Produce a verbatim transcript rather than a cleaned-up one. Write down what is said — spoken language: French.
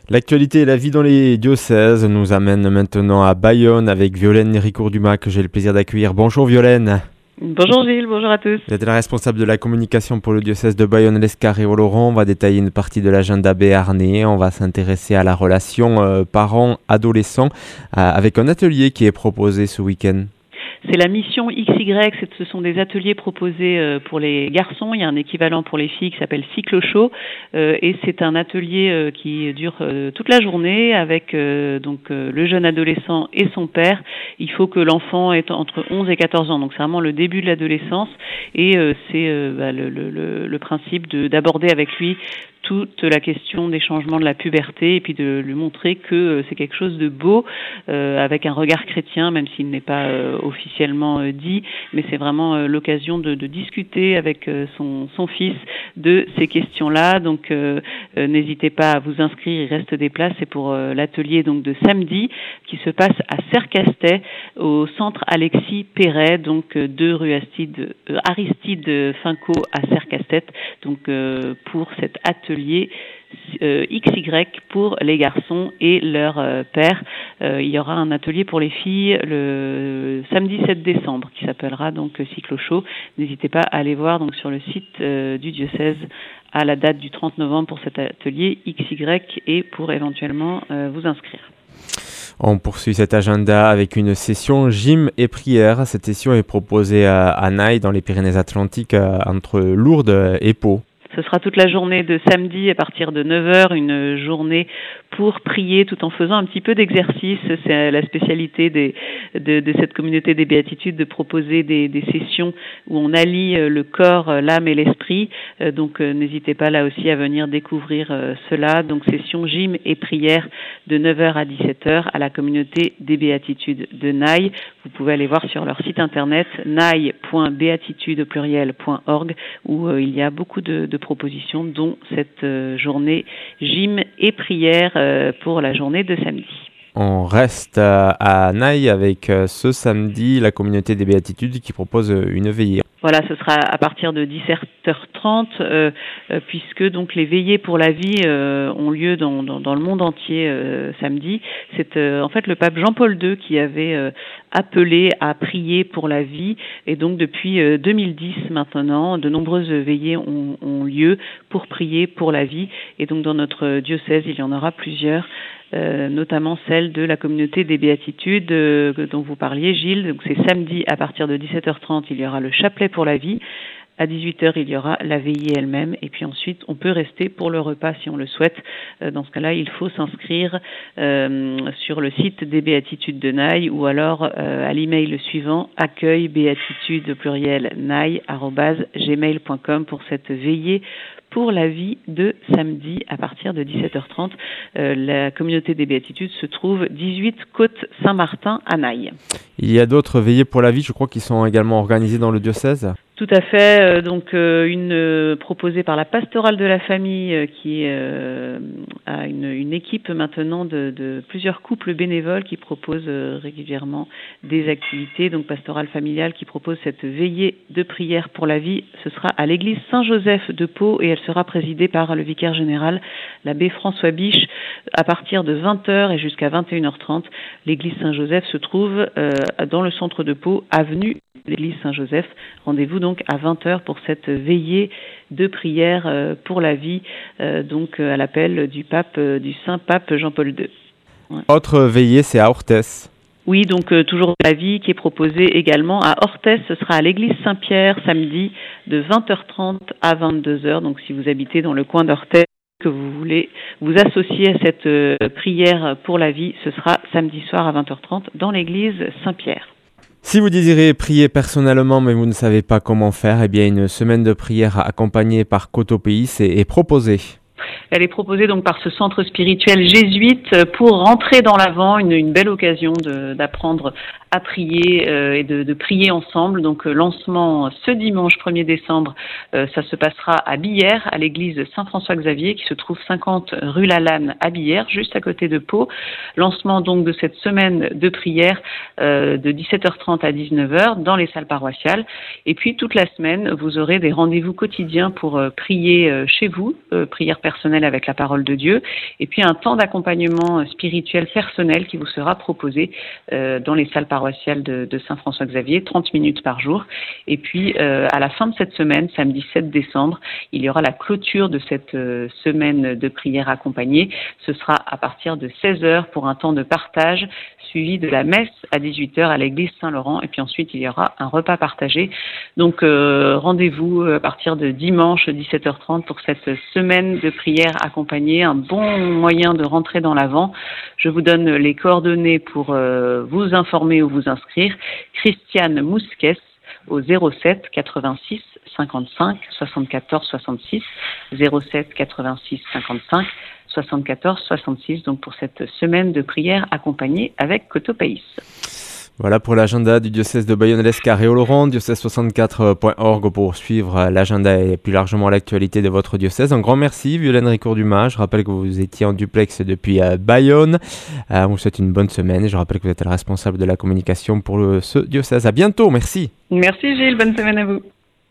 L'actualité et la vie dans les diocèses nous amène maintenant à Bayonne avec Violaine Ricourt-Dumas que j'ai le plaisir d'accueillir. Bonjour Violaine. Bonjour Gilles, bonjour à tous. Vous êtes la responsable de la communication pour le diocèse de Bayonne-l'Escarre et Oloron. On va détailler une partie de l'agenda béarnais. On va s'intéresser à la relation euh, parents-adolescents euh, avec un atelier qui est proposé ce week-end. C'est la mission X Y, ce sont des ateliers proposés pour les garçons. Il y a un équivalent pour les filles qui s'appelle Cycle Chaud euh, et c'est un atelier euh, qui dure euh, toute la journée avec euh, donc euh, le jeune adolescent et son père. Il faut que l'enfant ait entre onze et quatorze ans, donc c'est vraiment le début de l'adolescence et euh, c'est euh, bah, le, le, le principe de, d'aborder avec lui toute la question des changements de la puberté et puis de lui montrer que euh, c'est quelque chose de beau euh, avec un regard chrétien, même s'il n'est pas euh, officiellement euh, dit, mais c'est vraiment euh, l'occasion de, de discuter avec euh, son, son fils de ces questions-là. Donc euh, euh, n'hésitez pas à vous inscrire, il reste des places. C'est pour euh, l'atelier donc de samedi qui se passe à Sercastet au centre Alexis Perret, donc euh, deux rue Aristide, euh, Aristide Finco à Sercastet, donc euh, pour cet atelier Euh, X Y pour les garçons et leur euh, père. Euh, il y aura un atelier pour les filles le samedi sept décembre qui s'appellera donc Cycle Chaud. N'hésitez pas à aller voir donc sur le site euh, du diocèse à la date du trente novembre pour cet atelier X Y et pour éventuellement euh, vous inscrire. On poursuit cet agenda avec une session gym et prière. Cette session est proposée à, à Naï dans les Pyrénées-Atlantiques entre Lourdes et Pau. Ce sera toute la journée de samedi à partir de neuf heures, une journée pour prier tout en faisant un petit peu d'exercice. C'est la spécialité des, de, de cette communauté des béatitudes de proposer des, des sessions où on allie le corps, l'âme et l'esprit. Donc n'hésitez pas là aussi à venir découvrir cela. Donc session gym et prière de neuf heures à dix-sept heures à la communauté des béatitudes de Naï. Vous pouvez aller voir sur leur site internet naï point béatitude au pluriel point org où il y a beaucoup de, de propositions, dont cette euh, journée gym et prière euh, pour la journée de samedi. On reste euh, à Naï avec euh, ce samedi la communauté des béatitudes qui propose euh, une veillée. Voilà, ce sera à partir de dix-sept heures trente, euh, euh, puisque donc les veillées pour la vie euh, ont lieu dans, dans, dans le monde entier euh, samedi. C'est euh, en fait le pape Jean-Paul deux qui avait euh, appelé à prier pour la vie, et donc depuis euh, deux mille dix maintenant, de nombreuses veillées ont, ont lieu pour prier pour la vie, et donc dans notre diocèse, il y en aura plusieurs. Euh, notamment celle de la communauté des béatitudes euh, dont vous parliez, Gilles. Donc c'est samedi à partir de dix-sept heures trente, il y aura le chapelet pour la vie. À dix-huit heures, il y aura la veillée elle-même. Et puis ensuite, on peut rester pour le repas si on le souhaite. Euh, dans ce cas-là, il faut s'inscrire euh, sur le site des Béatitudes de Naï ou alors euh, à l'email le suivant, accueil béatitude pluriel naï arobase gmail point com pour cette veillée pour la vie de samedi à partir de dix-sept heures trente. Euh, la communauté des Béatitudes se trouve dix-huit Côte Saint-Martin à Naï. Il y a d'autres veillées pour la vie, je crois, qui sont également organisées dans le diocèse. Tout à fait. Euh, donc euh, une euh, proposée par la pastorale de la famille euh, qui euh, a une, une équipe maintenant de, de plusieurs couples bénévoles qui proposent euh, régulièrement des activités. Donc pastorale familiale qui propose cette veillée de prière pour la vie. Ce sera à l'église Saint-Joseph de Pau et elle sera présidée par le vicaire général, l'abbé François Biche, à partir de vingt heures et jusqu'à vingt et une heures trente. L'église Saint-Joseph se trouve euh, dans le centre de Pau, avenue l'église Saint-Joseph. Rendez-vous donc à vingt heures pour cette veillée de prière euh, pour la vie, euh, donc euh, à l'appel du pape, euh, du Saint-Pape Jean-Paul deux. Ouais. Autre veillée, c'est à Orthès. Oui, donc euh, toujours la vie qui est proposée également à Orthès. Ce sera à l'église Saint-Pierre samedi de vingt heures trente à vingt-deux heures. Donc si vous habitez dans le coin d'Orthès, que vous voulez vous associer à cette euh, prière pour la vie, ce sera samedi soir à vingt heures trente dans l'église Saint-Pierre. Si vous désirez prier personnellement mais vous ne savez pas comment faire, eh bien une semaine de prière accompagnée par Cotopéis est, est proposée. Elle est proposée donc par ce centre spirituel jésuite pour rentrer dans l'Avent, une, une belle occasion de, d'apprendre à prier euh, et de, de prier ensemble. Donc euh, lancement ce dimanche premier décembre, euh, ça se passera à Billère, à l'église Saint-François-Xavier qui se trouve cinquante rue Lalanne à Billère, juste à côté de Pau. Lancement donc de cette semaine de prière euh, de dix-sept heures trente à dix-neuf heures dans les salles paroissiales. Et puis toute la semaine, vous aurez des rendez-vous quotidiens pour euh, prier euh, chez vous, euh, prière personnelle avec la parole de Dieu, et puis un temps d'accompagnement spirituel personnel qui vous sera proposé euh, dans les salles paroissiales de, de Saint-François-Xavier, trente minutes par jour. Et puis euh, à la fin de cette semaine, samedi sept décembre, il y aura la clôture de cette euh, semaine de prière accompagnée. Ce sera à partir de seize heures pour un temps de partage, suivi de la messe à dix-huit heures à l'église Saint-Laurent, et puis ensuite il y aura un repas partagé. Donc euh, rendez-vous à partir de dimanche dix-sept heures trente pour cette semaine de prière accompagnée, un bon moyen de rentrer dans l'Avent. Je vous donne les coordonnées pour euh, vous informer ou vous inscrire. Christiane Mousquès au zéro sept quatre-vingt-six cinquante-cinq soixante-quatorze soixante-six, zéro sept quatre-vingt-six cinquante-cinq soixante-quatorze soixante-six, donc pour cette semaine de prière accompagnée avec Cotopaïs. Voilà pour l'agenda du diocèse de Bayonne-l'Escar et Oloron, diocèse soixante-quatre point org pour suivre l'agenda et plus largement l'actualité de votre diocèse. Un grand merci Violaine Ricourt-Dumas. Je rappelle que vous étiez en duplex depuis Bayonne. Euh, on vous souhaite une bonne semaine et je rappelle que vous êtes le responsable de la communication pour le, ce diocèse. À bientôt, merci. Merci Gilles, bonne semaine à vous.